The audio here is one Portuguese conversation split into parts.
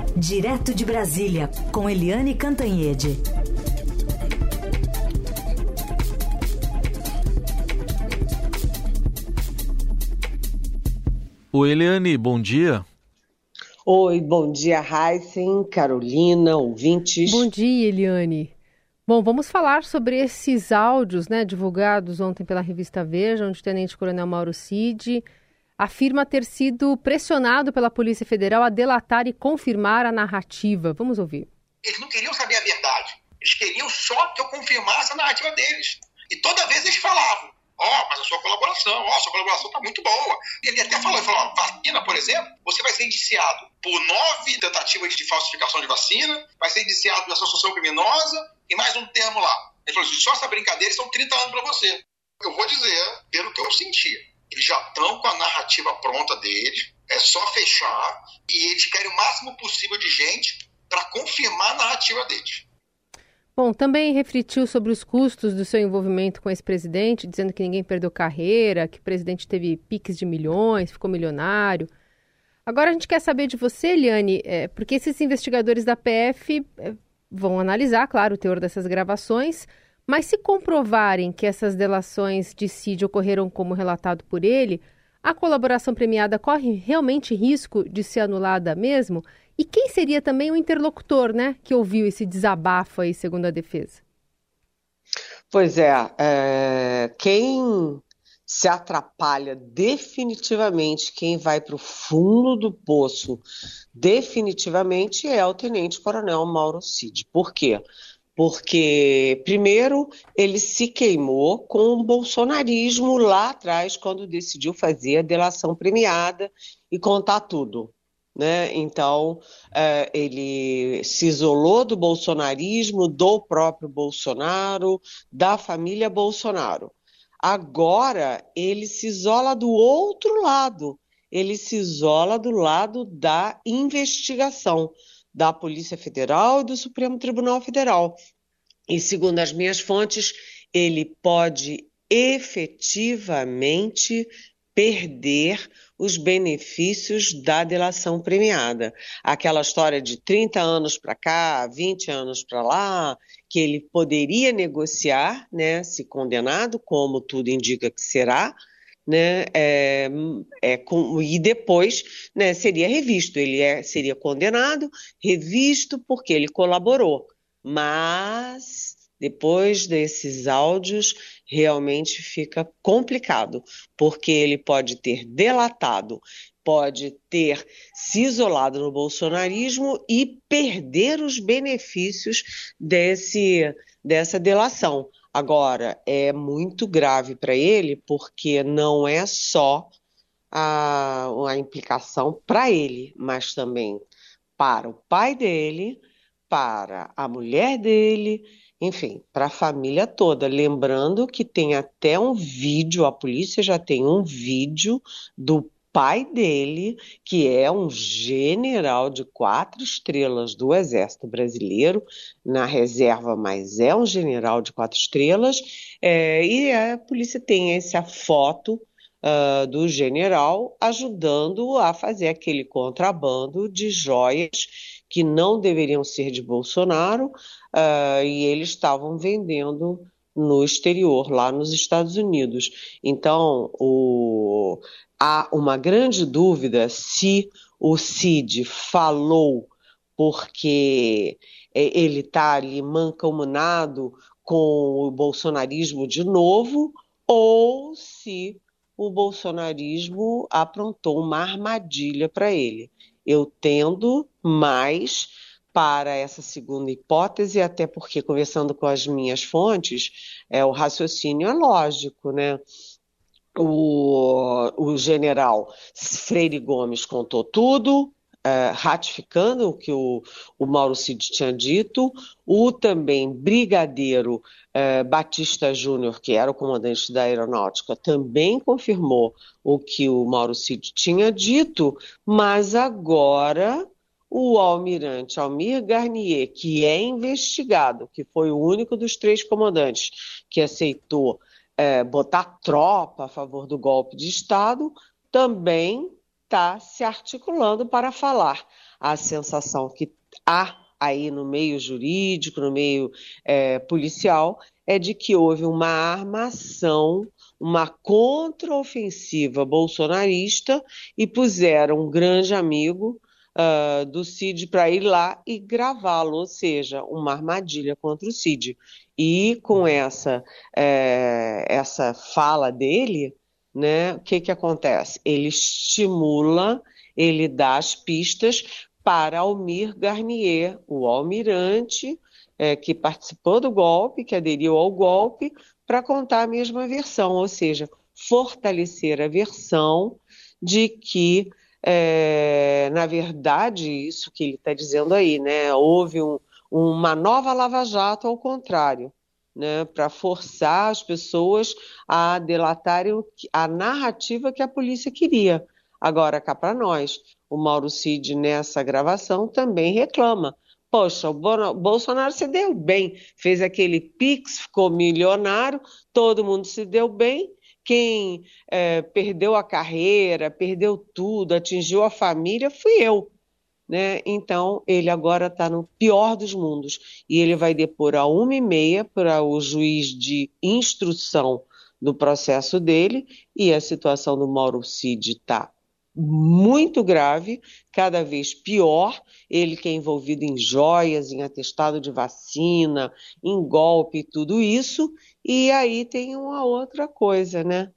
Direto de Brasília, com Eliane Cantanhede. Oi, Eliane, bom dia. Oi, bom dia, Heisen, Carolina, ouvintes. Bom dia, Eliane. Bom, vamos falar sobre esses áudios, divulgados ontem pela revista Veja, onde o tenente-coronel Mauro Cid afirma ter sido pressionado pela Polícia Federal a delatar e confirmar a narrativa. Vamos ouvir. Eles não queriam saber a verdade. Eles queriam só que eu confirmasse a narrativa deles. E toda vez eles falavam, mas a sua colaboração está muito boa. Ele até falou, vacina, por exemplo, você vai ser indiciado por 9 tentativas de falsificação de vacina, vai ser indiciado por associação criminosa e mais um termo lá. Ele falou assim, só essa brincadeira são 30 anos para você. Eu vou dizer, pelo que eu senti, eles já estão com a narrativa pronta deles, é só fechar, e eles querem o máximo possível de gente para confirmar a narrativa deles. Bom, também refletiu sobre os custos do seu envolvimento com esse presidente, dizendo que ninguém perdeu carreira, que o presidente teve piques de milhões, ficou milionário. Agora a gente quer saber de você, Eliane, porque esses investigadores da PF vão analisar, claro, o teor dessas gravações, mas se comprovarem que essas delações de Cid ocorreram como relatado por ele, a colaboração premiada corre realmente risco de ser anulada mesmo? E quem seria também o interlocutor, que ouviu esse desabafo aí, segundo a defesa? Pois é, quem se atrapalha definitivamente, quem vai para o fundo do poço definitivamente é o tenente-coronel Mauro Cid. Por quê? Porque, primeiro, ele se queimou com o bolsonarismo lá atrás, quando decidiu fazer a delação premiada e contar tudo. Então, ele se isolou do bolsonarismo, do próprio Bolsonaro, da família Bolsonaro. Agora, ele se isola do outro lado, ele se isola do lado da investigação da Polícia Federal e do Supremo Tribunal Federal. E, segundo as minhas fontes, ele pode efetivamente perder os benefícios da delação premiada. Aquela história de 30 anos para cá, 20 anos para lá, que ele poderia negociar, se condenado, como tudo indica que será, e depois seria revisto. Ele seria condenado, revisto, porque ele colaborou. Mas, depois desses áudios, realmente fica complicado, porque ele pode ter delatado, pode ter se isolado no bolsonarismo e perder os benefícios dessa delação. Agora, é muito grave para ele, porque não é só a implicação para ele, mas também para o pai dele, para a mulher dele, enfim, para a família toda. Lembrando que tem até um vídeo, a polícia já tem um vídeo do pai dele, que é um general de 4 estrelas do Exército Brasileiro, na reserva, mas é um general de 4 estrelas, e a polícia tem essa foto do general ajudando a fazer aquele contrabando de joias que não deveriam ser de Bolsonaro, e eles estavam vendendo no exterior, lá nos Estados Unidos. Então, há uma grande dúvida se o Cid falou porque ele está ali mancomunado com o bolsonarismo de novo, ou se o bolsonarismo aprontou uma armadilha para ele. Eu tendo mais para essa segunda hipótese, até porque, conversando com as minhas fontes, o raciocínio é lógico, O general Freire Gomes contou tudo, ratificando o que o Mauro Cid tinha dito. O também brigadeiro Batista Júnior, que era o comandante da aeronáutica, também confirmou o que o Mauro Cid tinha dito, mas agora o almirante Almir Garnier, que é investigado, que foi o único dos 3 comandantes que aceitou botar tropa a favor do golpe de Estado, também está se articulando para falar. A sensação que há aí no meio jurídico, no meio policial, é de que houve uma armação, uma contraofensiva bolsonarista e puseram um grande amigo do Cid para ir lá e gravá-lo, ou seja, uma armadilha contra o Cid. E com essa fala dele, né, o que acontece? Ele estimula, ele dá as pistas para Almir Garnier, o almirante que participou do golpe, que aderiu ao golpe, para contar a mesma versão, ou seja, fortalecer a versão de que, na verdade, isso que ele está dizendo aí, né, houve uma nova Lava Jato ao contrário, né, para forçar as pessoas a delatarem a narrativa que a polícia queria. Agora, cá para nós, o Mauro Cid, nessa gravação, também reclama. Poxa, o Bolsonaro se deu bem, fez aquele Pix, ficou milionário, todo mundo se deu bem. Quem perdeu a carreira, perdeu tudo, atingiu a família, fui eu. Né? Então, ele agora está no pior dos mundos e ele vai depor às 1h30 para o juiz de instrução do processo dele e a situação do Mauro Cid está muito grave, cada vez pior, ele que é envolvido em joias, em atestado de vacina, em golpe, tudo isso, e aí tem uma outra coisa, né?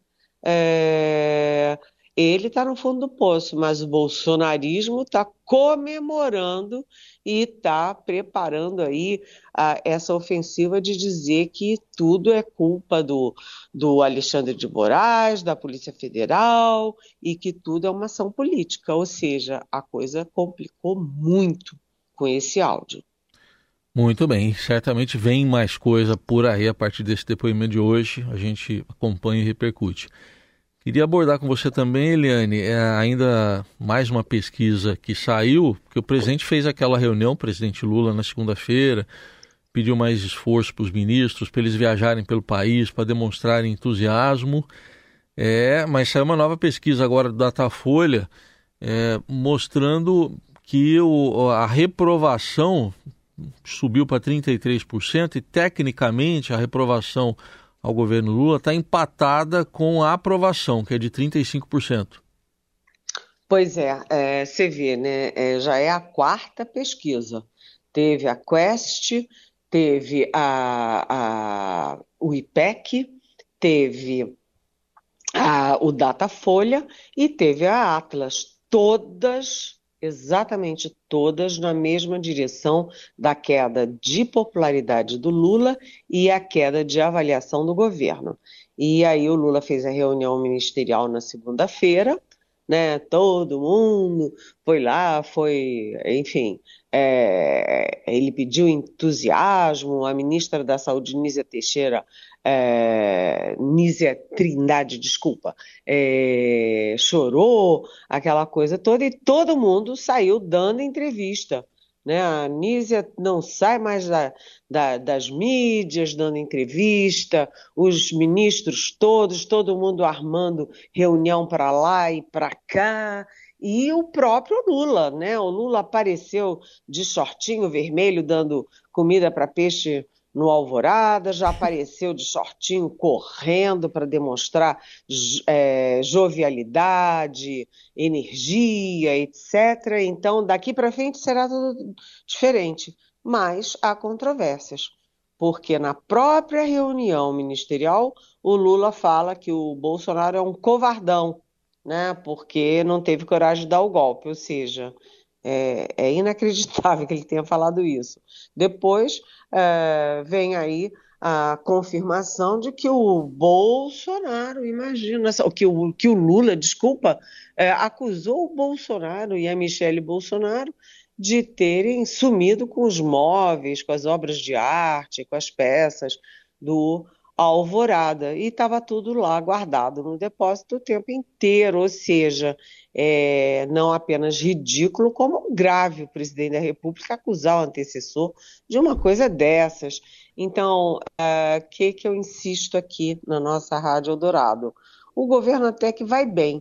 Ele está no fundo do poço, mas o bolsonarismo está comemorando e está preparando aí essa ofensiva de dizer que tudo é culpa do Alexandre de Moraes, da Polícia Federal, e que tudo é uma ação política, ou seja, a coisa complicou muito com esse áudio. Muito bem, certamente vem mais coisa por aí a partir desse depoimento de hoje, a gente acompanha e repercute. Queria abordar com você também, Eliane, ainda mais uma pesquisa que saiu, porque o presidente fez aquela reunião, o presidente Lula, na segunda-feira, pediu mais esforço para os ministros, para eles viajarem pelo país, para demonstrarem entusiasmo, mas saiu uma nova pesquisa agora do Datafolha, mostrando que a reprovação subiu para 33% e, tecnicamente, a reprovação ao governo Lula está empatada com a aprovação, que é de 35%. Pois você vê, né? Já é a quarta pesquisa. Teve a Quest, teve o IPEC, teve o Datafolha e teve a Atlas. Exatamente todas na mesma direção da queda de popularidade do Lula e a queda de avaliação do governo. E aí o Lula fez a reunião ministerial na segunda-feira, né? Todo mundo foi lá, enfim, ele pediu entusiasmo, a ministra da Saúde, Nízia Trindade, chorou, aquela coisa toda, e todo mundo saiu dando entrevista, né? A Nízia não sai mais das mídias dando entrevista, os ministros todos, todo mundo armando reunião para lá e para cá, e o próprio Lula, né? O Lula apareceu de shortinho vermelho dando comida para peixe no Alvorada, já apareceu de shortinho correndo para demonstrar jovialidade, energia, etc. Então, daqui para frente será tudo diferente. Mas há controvérsias, porque na própria reunião ministerial o Lula fala que o Bolsonaro é um covardão, né? Porque não teve coragem de dar o golpe, ou seja, é inacreditável que ele tenha falado isso. Depois vem aí a confirmação de que o Bolsonaro, imagina, que o Lula, acusou o Bolsonaro e a Michele Bolsonaro de terem sumido com os móveis, com as obras de arte, com as peças do Alvorada, e estava tudo lá guardado no depósito o tempo inteiro, ou seja, não apenas ridículo, como grave o presidente da República acusar o antecessor de uma coisa dessas. Então, que eu insisto aqui na nossa Rádio Eldorado? O governo até que vai bem,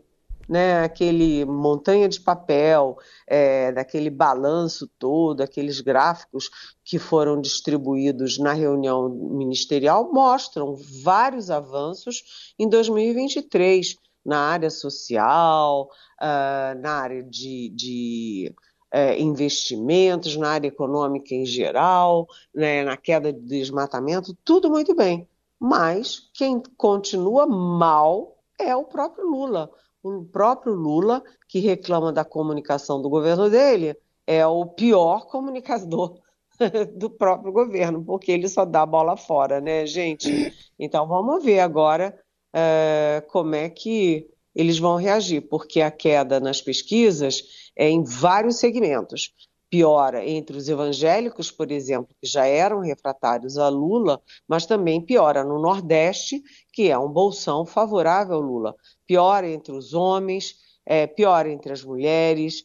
né, aquele montanha de papel, daquele balanço todo, aqueles gráficos que foram distribuídos na reunião ministerial mostram vários avanços em 2023 na área social, na área de investimentos, na área econômica em geral, né, na queda do desmatamento, tudo muito bem. Mas quem continua mal é o próprio Lula. O próprio Lula, que reclama da comunicação do governo dele, é o pior comunicador do próprio governo, porque ele só dá bola fora, né, gente? Então vamos ver agora como é que eles vão reagir, porque a queda nas pesquisas é em vários segmentos. Piora entre os evangélicos, por exemplo, que já eram refratários a Lula, mas também piora no Nordeste, que é um bolsão favorável ao Lula. Piora entre os homens, piora entre as mulheres,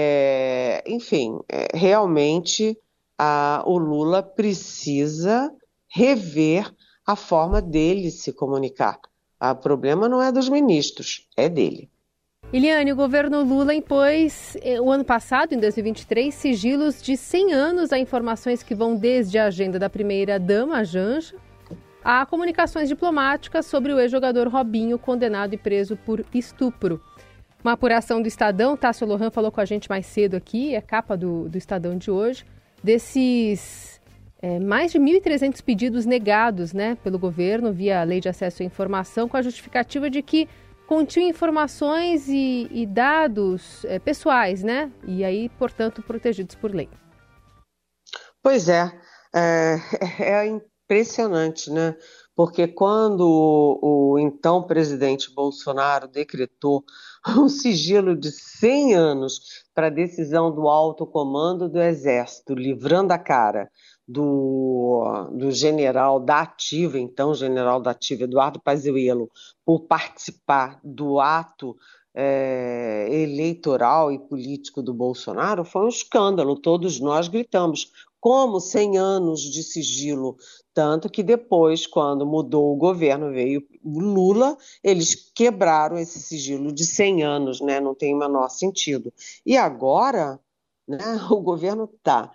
enfim, realmente o Lula precisa rever a forma dele se comunicar. O problema não é dos ministros, é dele. Eliane, o governo Lula impôs, o ano passado, em 2023, sigilos de 100 anos a informações que vão desde a agenda da primeira-dama, a Janja, a comunicações diplomáticas sobre o ex-jogador Robinho, condenado e preso por estupro. Uma apuração do Estadão, Tássio Lohan falou com a gente mais cedo aqui, é capa do Estadão de hoje, desses mais de 1.300 pedidos negados, né, pelo governo via Lei de Acesso à Informação, com a justificativa de que continham informações e dados pessoais, né? E aí, portanto, protegidos por lei. Pois é impressionante, né? Porque quando o então presidente Bolsonaro decretou um sigilo de 100 anos para a decisão do alto comando do Exército, livrando a cara do general da Ativa, então general da Ativa, Eduardo Pazuello, por participar do ato eleitoral e político do Bolsonaro, foi um escândalo. Todos nós gritamos, como 100 anos de sigilo? Tanto que depois, quando mudou o governo, veio o Lula, eles quebraram esse sigilo de 100 anos, né? Não tem o menor sentido. E agora, né, o governo está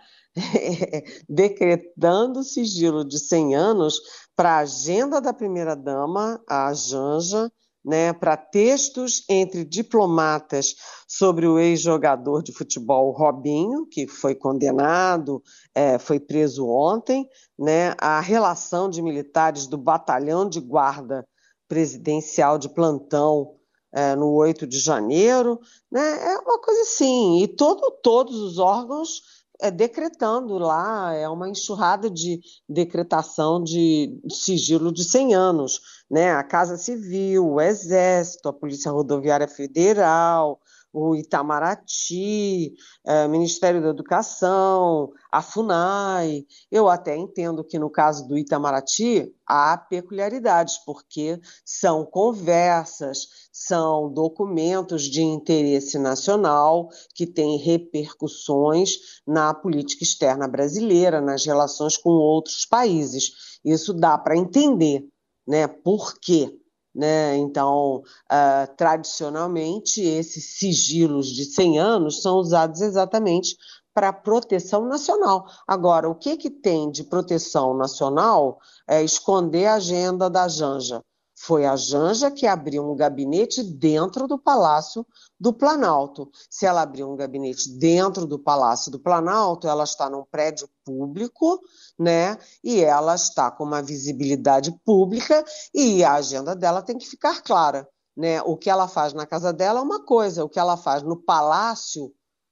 decretando sigilo de 100 anos para a agenda da primeira-dama, a Janja, né, para textos entre diplomatas sobre o ex-jogador de futebol Robinho, que foi condenado, foi preso ontem, né, a relação de militares do batalhão de guarda presidencial de plantão no 8 de janeiro, né, é uma coisa assim, e todos os órgãos decretando lá, é uma enxurrada de decretação de sigilo de 100 anos, né? A Casa Civil, o Exército, a Polícia Rodoviária Federal, o Itamaraty, o Ministério da Educação, a FUNAI. Eu até entendo que no caso do Itamaraty há peculiaridades, porque são conversas, são documentos de interesse nacional que têm repercussões na política externa brasileira, nas relações com outros países. Isso dá para entender, né? Por quê? Né? Então, tradicionalmente, esses sigilos de 100 anos são usados exatamente para proteção nacional. Agora, o que tem de proteção nacional é esconder a agenda da Janja. Foi a Janja que abriu um gabinete dentro do Palácio do Planalto. Se ela abriu um gabinete dentro do Palácio do Planalto, ela está num prédio público, né? E ela está com uma visibilidade pública e a agenda dela tem que ficar clara, né? O que ela faz na casa dela é uma coisa, o que ela faz no Palácio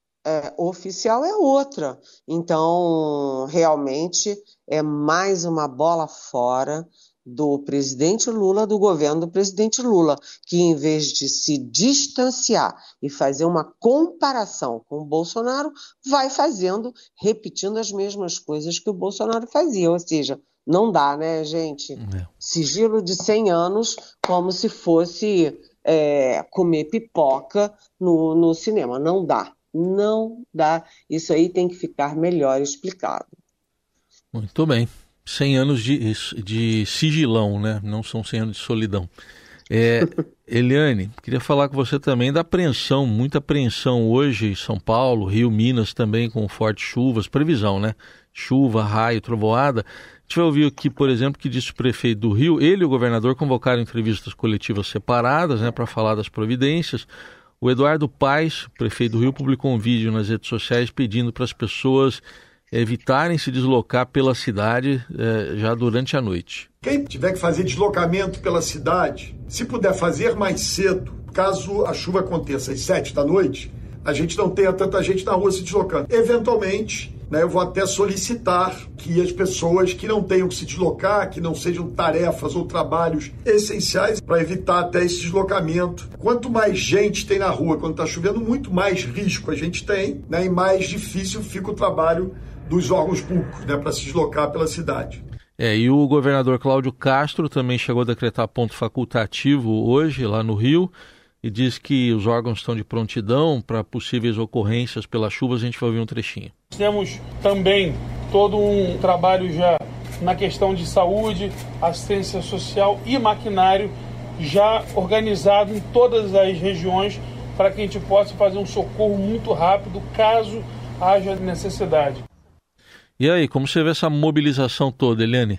oficial é outra. Então, realmente, é mais uma bola fora do presidente Lula, do governo do presidente Lula, que em vez de se distanciar e fazer uma comparação com o Bolsonaro, vai repetindo as mesmas coisas que o Bolsonaro fazia, ou seja, não dá, né, gente? Sigilo de 100 anos como se fosse comer pipoca no cinema, não dá, isso aí tem que ficar melhor explicado. Muito bem. 100 anos de sigilão, né? Não são 100 anos de solidão. Eliane, queria falar com você também da apreensão, muita apreensão hoje em São Paulo, Rio, Minas também com fortes chuvas, previsão, né? Chuva, raio, trovoada. A gente vai ouvir aqui, por exemplo, que disse o prefeito do Rio, ele e o governador convocaram entrevistas coletivas separadas, né, para falar das providências. O Eduardo Paes, prefeito do Rio, publicou um vídeo nas redes sociais pedindo para as pessoas evitarem se deslocar pela cidade já durante a noite. Quem tiver que fazer deslocamento pela cidade, se puder fazer mais cedo, caso a chuva aconteça às 7 da noite, a gente não tenha tanta gente na rua se deslocando. Eventualmente, eu vou até solicitar que as pessoas que não tenham que se deslocar, que não sejam tarefas ou trabalhos essenciais, para evitar até esse deslocamento. Quanto mais gente tem na rua quando está chovendo, muito mais risco a gente tem, e mais difícil fica o trabalho dos órgãos públicos, para se deslocar pela cidade. E o governador Cláudio Castro também chegou a decretar ponto facultativo hoje, lá no Rio, e diz que os órgãos estão de prontidão para possíveis ocorrências pelas chuvas. A gente vai ouvir um trechinho. Temos também todo um trabalho já na questão de saúde, assistência social e maquinário já organizado em todas as regiões para que a gente possa fazer um socorro muito rápido caso haja necessidade. E aí, como você vê essa mobilização toda, Eliane?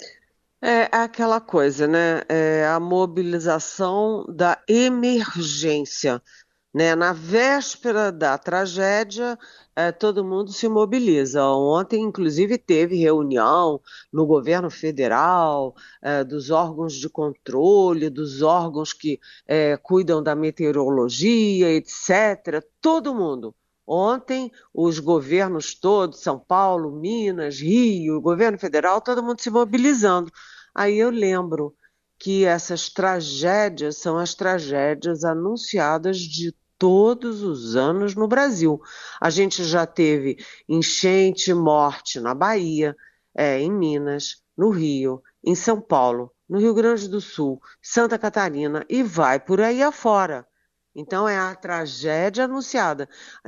É aquela coisa, a mobilização da emergência, Na véspera da tragédia, todo mundo se mobiliza. Ontem, inclusive, teve reunião no governo federal, dos órgãos de controle, dos órgãos que cuidam da meteorologia, etc. Todo mundo. Ontem, os governos todos, São Paulo, Minas, Rio, o governo federal, todo mundo se mobilizando. Aí eu lembro que essas tragédias são as tragédias anunciadas de todos os anos no Brasil. A gente já teve enchente, morte na Bahia, em Minas, no Rio, em São Paulo, no Rio Grande do Sul, Santa Catarina e vai por aí afora. Então é a tragédia anunciada.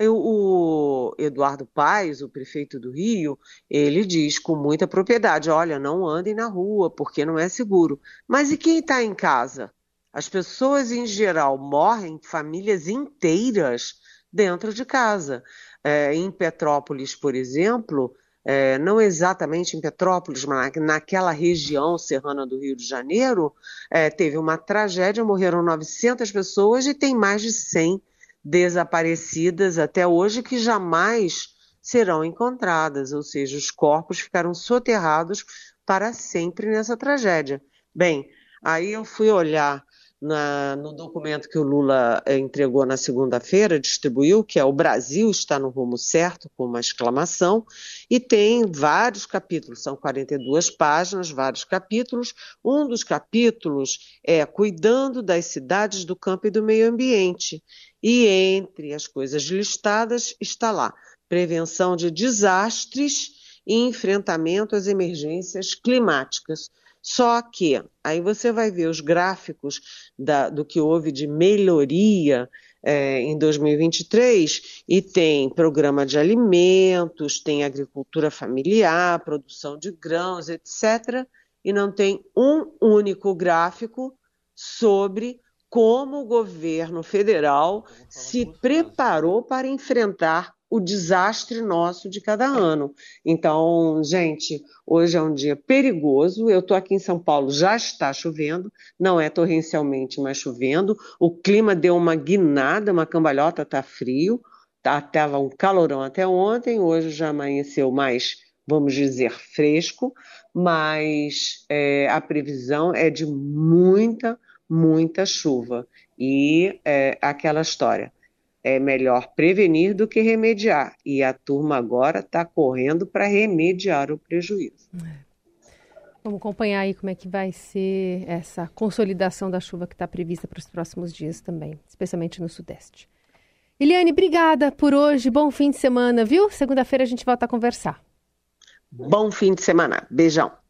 O Eduardo Paes, o prefeito do Rio, ele diz com muita propriedade, olha, não andem na rua porque não é seguro. Mas e quem está em casa? As pessoas em geral morrem, famílias inteiras dentro de casa. Em Petrópolis, por exemplo, não exatamente em Petrópolis, mas naquela região serrana do Rio de Janeiro, teve uma tragédia, morreram 900 pessoas e tem mais de 100 desaparecidas até hoje que jamais serão encontradas, ou seja, os corpos ficaram soterrados para sempre nessa tragédia. Bem, aí eu fui olhar no documento que o Lula entregou na segunda-feira, distribuiu, que é o Brasil está no rumo certo, com uma exclamação, e tem vários capítulos, são 42 páginas, vários capítulos. Um dos capítulos é Cuidando das cidades, do campo e do meio ambiente. E entre as coisas listadas está lá, prevenção de desastres e enfrentamento às emergências climáticas. Só que aí você vai ver os gráficos do que houve de melhoria em 2023 e tem programa de alimentos, tem agricultura familiar, produção de grãos, etc. E não tem um único gráfico sobre como o governo federal se preparou para enfrentar o desastre nosso de cada ano. Então, gente, hoje é um dia perigoso. Eu estou aqui em São Paulo, já está chovendo, não é torrencialmente, mas chovendo. O clima deu uma guinada, uma cambalhota, está frio, estava um calorão até ontem, hoje já amanheceu mais, vamos dizer, fresco, mas a previsão é de muita, muita chuva. E aquela história. É melhor prevenir do que remediar. E a turma agora está correndo para remediar o prejuízo. Vamos acompanhar aí como é que vai ser essa consolidação da chuva que está prevista para os próximos dias também, especialmente no Sudeste. Eliane, obrigada por hoje. Bom fim de semana, viu? Segunda-feira a gente volta a conversar. Bom fim de semana. Beijão.